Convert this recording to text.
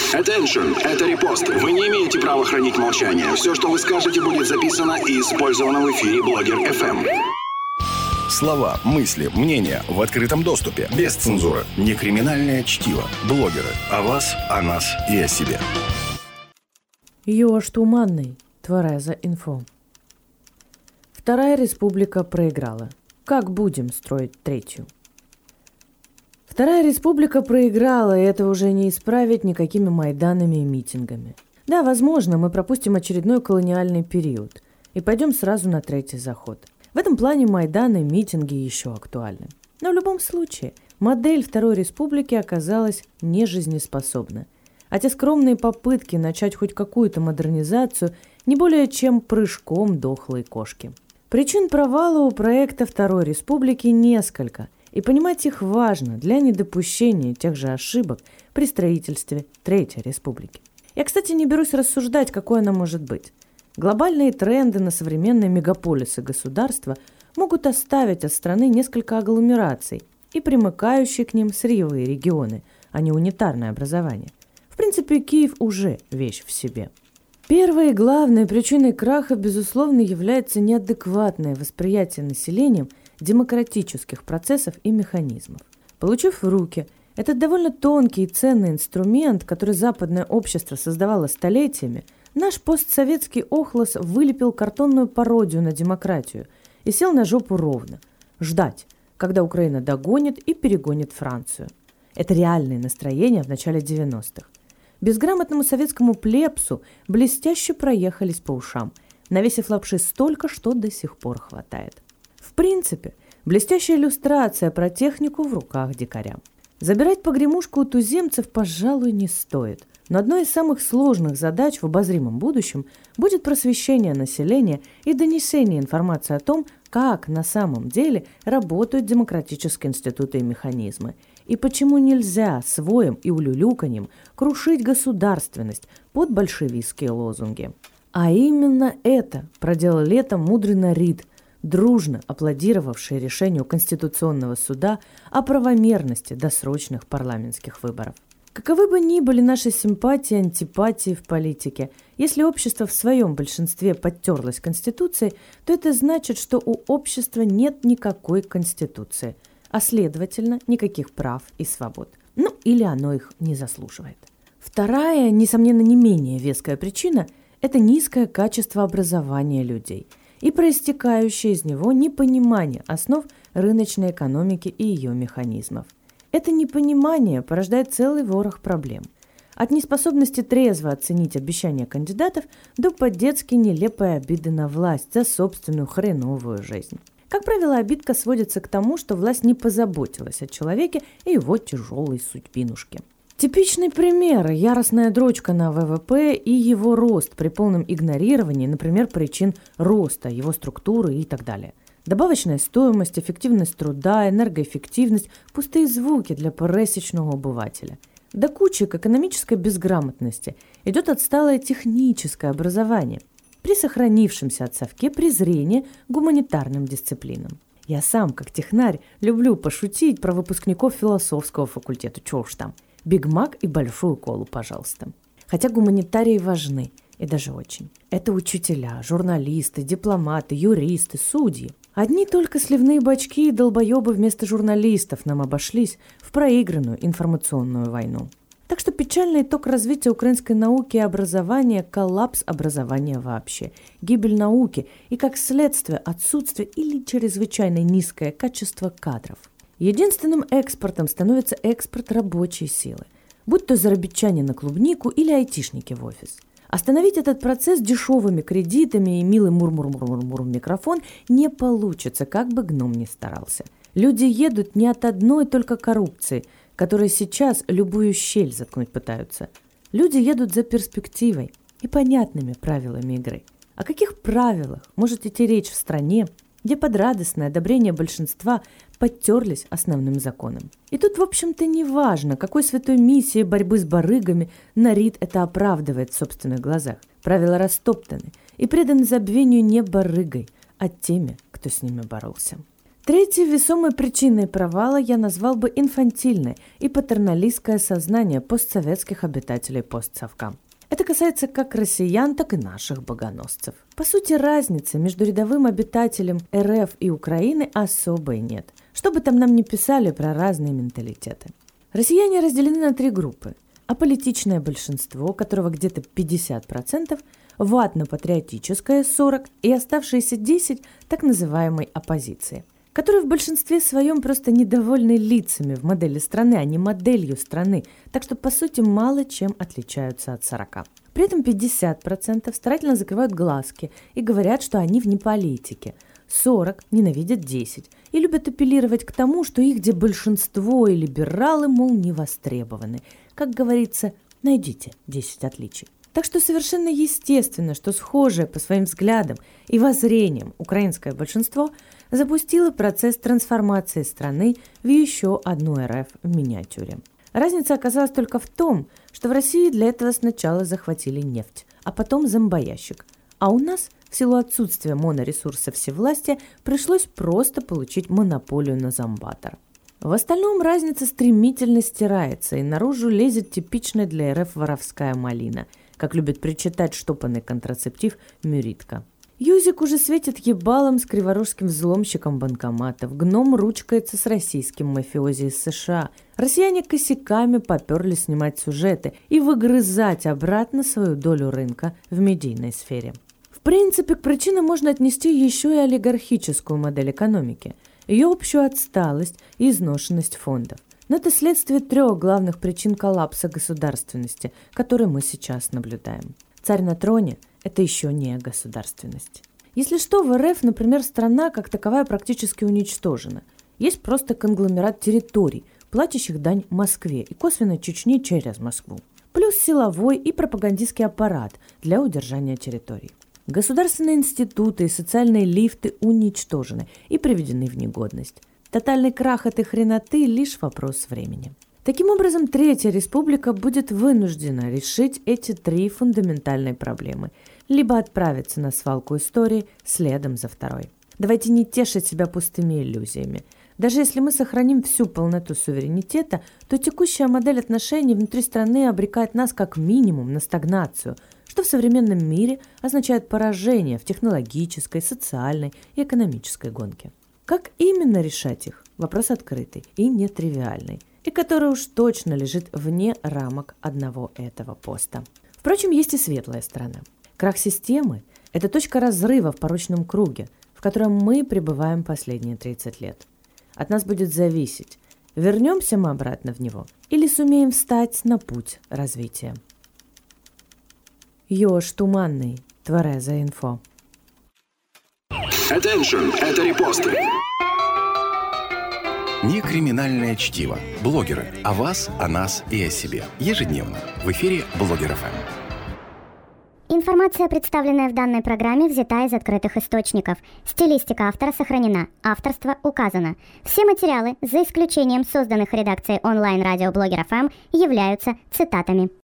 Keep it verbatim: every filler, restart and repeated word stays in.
Attention, это репост. Вы не имеете права хранить молчание. Все, что вы скажете, будет записано и использовано в эфире Блогер эф эм. Слова, мысли, мнения в открытом доступе. Без цензуры. Не криминальное чтиво. Блогеры. О вас, о нас и о себе. Йош Туманный. Твереза инфо. Вторая республика проиграла. Как будем строить третью? Вторая республика проиграла, и это уже не исправить никакими майданами и митингами. Да, возможно, мы пропустим очередной колониальный период и пойдем сразу на третий заход. В этом плане майданы и митинги еще актуальны. Но в любом случае, модель Второй республики оказалась нежизнеспособна. А те скромные попытки начать хоть какую-то модернизацию не более чем прыжком дохлой кошки. Причин провала у проекта Второй республики несколько, и понимать их важно для недопущения тех же ошибок при строительстве Третьей республики. Я, кстати, не берусь рассуждать, какой она может быть. Глобальные тренды на современные мегаполисы государства могут оставить от страны несколько агломераций и примыкающие к ним сырьевые регионы, а не унитарное образование. В принципе, Киев уже вещь в себе. Первой и главной причиной краха, безусловно, является неадекватное восприятие населением демократических процессов и механизмов. Получив в руки этот довольно тонкий и ценный инструмент, который западное общество создавало столетиями, наш постсоветский охлос вылепил картонную пародию на демократию и сел на жопу ровно. Ждать, когда Украина догонит и перегонит Францию. Это реальные настроения в начале девяностых. Безграмотному советскому плебсу блестяще проехались по ушам, навесив лапши столько, что до сих пор хватает. В принципе, блестящая иллюстрация про технику в руках дикаря. Забирать погремушку у туземцев, пожалуй, не стоит. Но одной из самых сложных задач в обозримом будущем будет просвещение населения и донесение информации о том, как на самом деле работают демократические институты и механизмы, и почему нельзя своим и улюлюканьем крушить государственность под большевистские лозунги. А именно это проделал летом мудрый Нарид, дружно аплодировавший решению Конституционного суда о правомерности досрочных парламентских выборов. Каковы бы ни были наши симпатии и антипатии в политике, если общество в своем большинстве подтерлось Конституцией, то это значит, что у общества нет никакой Конституции, а следовательно, никаких прав и свобод. Ну, или оно их не заслуживает. Вторая, несомненно, не менее веская причина – это низкое качество образования людей и проистекающее из него непонимание основ рыночной экономики и ее механизмов. Это непонимание порождает целый ворох проблем. От неспособности трезво оценить обещания кандидатов до по-детски нелепой обиды на власть за собственную хреновую жизнь. Как правило, обидка сводится к тому, что власть не позаботилась о человеке и его тяжелой судьбинушке. Типичный пример – яростная дрочка на вэ вэ пэ и его рост при полном игнорировании, например, причин роста, его структуры и так далее. Добавочная стоимость, эффективность труда, энергоэффективность – пустые звуки для пересечного обывателя. До кучи к экономической безграмотности идет отсталое техническое образование при сохранившемся от совке презрении к гуманитарным дисциплинам. Я сам, как технарь, люблю пошутить про выпускников философского факультета, чего уж там. Биг Мак и большую колу, пожалуйста. Хотя гуманитарии важны, и даже очень. Это учителя, журналисты, дипломаты, юристы, судьи. Одни только сливные бачки и долбоебы вместо журналистов нам обошлись в проигранную информационную войну. Так что печальный итог развития украинской науки и образования – коллапс образования вообще, гибель науки и, как следствие, отсутствие или чрезвычайно низкое качество кадров. Единственным экспортом становится экспорт рабочей силы, будь то зарабичане на клубнику или айтишники в офис. Остановить этот процесс дешевыми кредитами и милый мур-мур-мур-мур в микрофон не получится, как бы гном ни старался. Люди едут не от одной только коррупции, которая сейчас любую щель заткнуть пытаются. Люди едут за перспективой и понятными правилами игры. О каких правилах может идти речь в стране, где под радостное одобрение большинства подтерлись основным законом? И тут, в общем-то, не важно, какой святой миссией борьбы с барыгами Нарид это оправдывает в собственных глазах. Правила растоптаны и преданы забвению не барыгой, а теми, кто с ними боролся. Третьей весомой причиной провала я назвал бы инфантильное и патерналистское сознание постсоветских обитателей постсовка. Это касается как россиян, так и наших богоносцев. По сути, разницы между рядовым обитателем эр эф и Украины особой нет. Что бы там нам ни писали про разные менталитеты. Россияне разделены на три группы. Аполитичное большинство, которого где-то пятьдесят процентов, ватно-патриотическое сорок процентов и оставшиеся десять процентов так называемой оппозиции, которые в большинстве своем просто недовольны лицами в модели страны, а не моделью страны, так что, по сути, мало чем отличаются от сорока. При этом пятьдесят процентов старательно закрывают глазки и говорят, что они вне политики. сорок процентов ненавидят десять процентов и любят апеллировать к тому, что их где большинство и либералы, мол, не востребованы. Как говорится, найдите десять отличий. Так что совершенно естественно, что схожее по своим взглядам и воззрениям украинское большинство запустило процесс трансформации страны в еще одну эр эф в миниатюре. Разница оказалась только в том, что в России для этого сначала захватили нефть, а потом зомбоящик. А у нас, в силу отсутствия моноресурса всевластия, пришлось просто получить монополию на зомбатор. В остальном разница стремительно стирается, и наружу лезет типичная для эр эф воровская малина, как любит причитать штопанный контрацептив Мюритка. Юзик уже светит ебалом с криворожским взломщиком банкоматов, гном ручкается с российским мафиози из США. Россияне косяками поперли снимать сюжеты и выгрызать обратно свою долю рынка в медийной сфере. В принципе, к причинам можно отнести еще и олигархическую модель экономики, ее общую отсталость и изношенность фондов. Но это следствие трех главных причин коллапса государственности, которые мы сейчас наблюдаем. Царь на троне – это еще не государственность. Если что, в эр эф, например, страна как таковая практически уничтожена. Есть просто конгломерат территорий, платящих дань Москве и косвенно Чечне через Москву. Плюс силовой и пропагандистский аппарат для удержания территорий. Государственные институты и социальные лифты уничтожены и приведены в негодность. Тотальный крах этой хреноты – лишь вопрос времени. Таким образом, Третья Республика будет вынуждена решить эти три фундаментальные проблемы, либо отправиться на свалку истории следом за второй. Давайте не тешить себя пустыми иллюзиями. Даже если мы сохраним всю полноту суверенитета, то текущая модель отношений внутри страны обрекает нас как минимум на стагнацию, что в современном мире означает поражение в технологической, социальной и экономической гонке. Как именно решать их? Вопрос открытый и нетривиальный, и который уж точно лежит вне рамок одного этого поста. Впрочем, есть и светлая сторона. Крах системы – это точка разрыва в порочном круге, в котором мы пребываем последние тридцать лет. От нас будет зависеть, вернемся мы обратно в него или сумеем встать на путь развития. Йош Туманный, Твереза Инфо. Attention, это репосты. Не криминальное чтиво. Блогеры. О вас, о нас и о себе. Ежедневно. В эфире Блогер эф эм. Информация, представленная в данной программе, взята из открытых источников. Стилистика автора сохранена. Авторство указано. Все материалы, за исключением созданных редакцией онлайн-радио Блогер эф эм, являются цитатами.